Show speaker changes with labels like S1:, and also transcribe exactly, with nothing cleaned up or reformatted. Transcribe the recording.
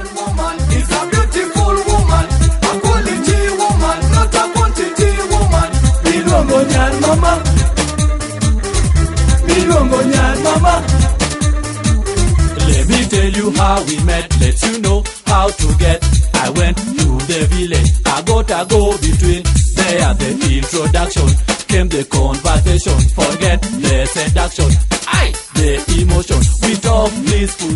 S1: Colombian woman is a beautiful woman, a quality woman, not a quantity woman. Milongo nyan mama, milongo nyan mama.
S2: Let me tell you how we met, let you know how to get. I went to the village, I got a go between. There the introduction, came the conversation. Forget the seduction, aye, the emotion. We talk blissful